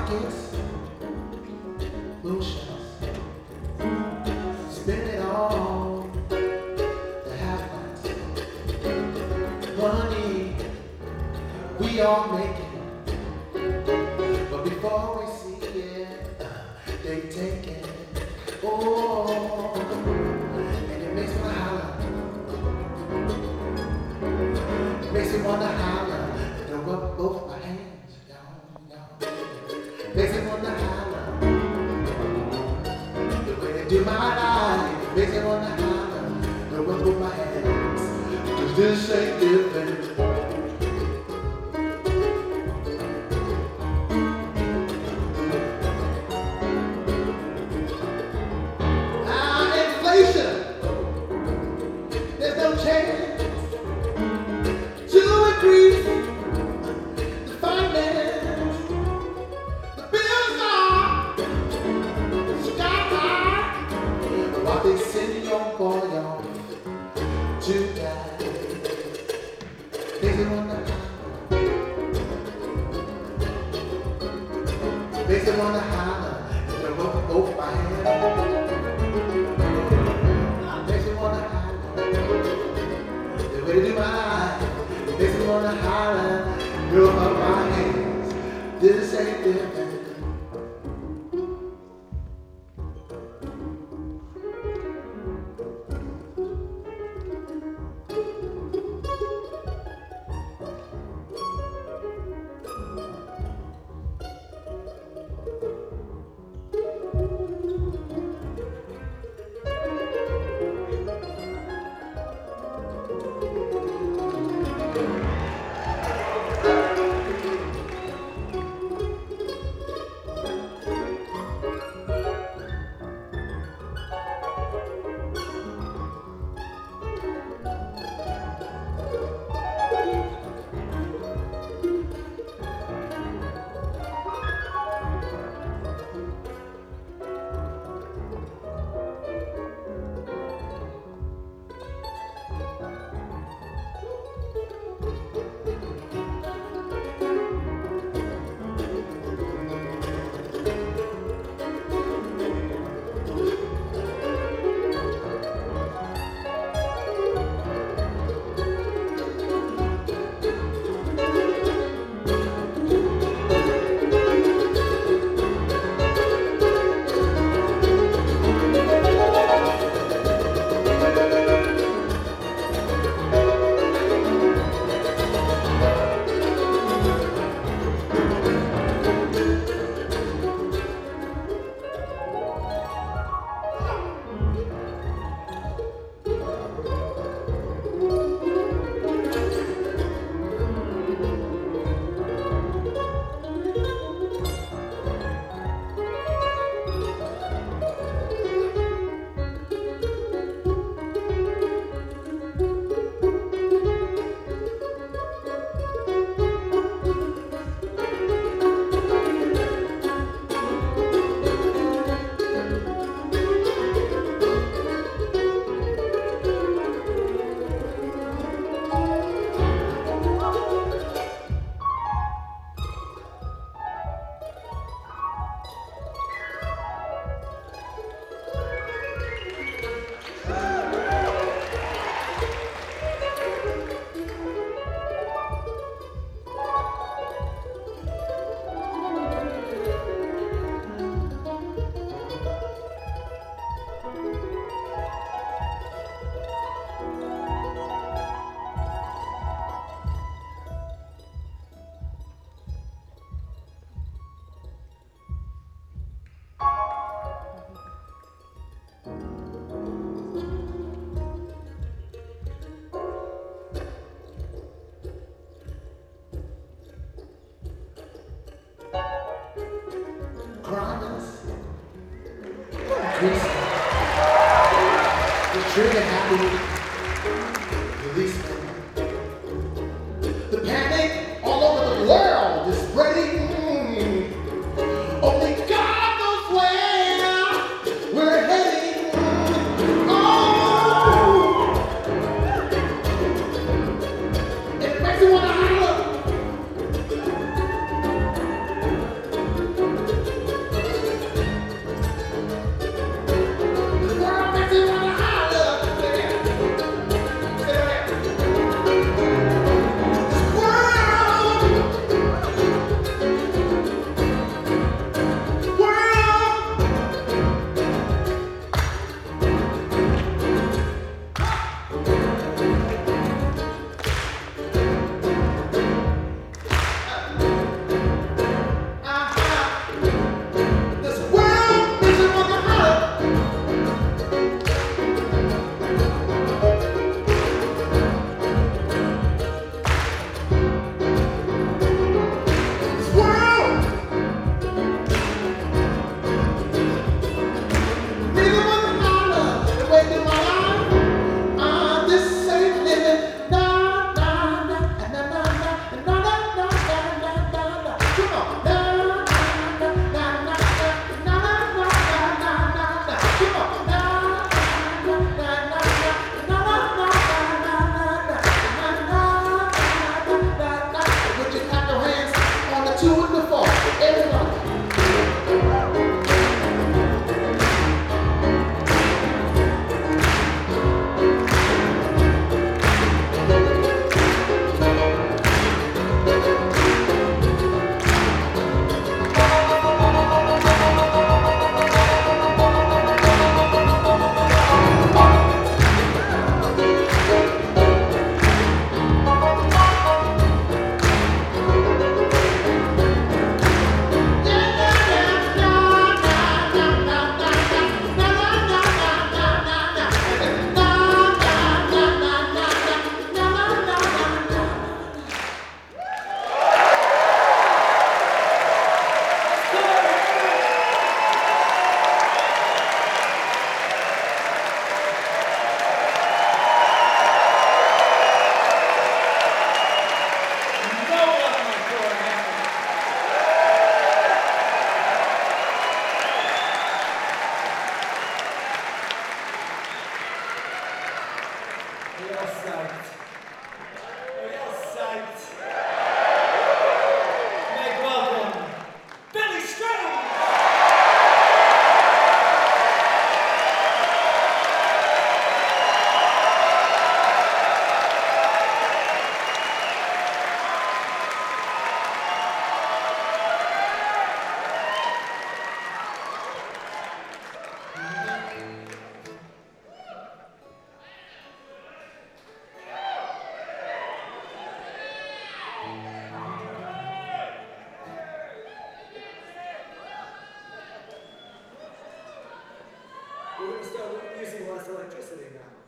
pockets, moonshots, spend it all to have nights. Money, we all make it, but before we see it, they take it. Oh, and it makes me wanna holler. It makes me wanna holler and throw up both my hands, y'all. Makes me wanna holler. The way they do my life makes me wanna holler, throw up both my hands. 'Cause this ain't living. There's no chance to increase the finance. The bills are sky high while they send your boy off to die. Makes me wanna holler. Makes me wanna holler and throw up both my hands. The way to do my life makes me wanna holler, throw up my hands. This ain't living. The trigger happy policeman. The panic all over the world is spreading. Only God knows where we're heading. Oh, it makes me wanna holler. using less electricity now.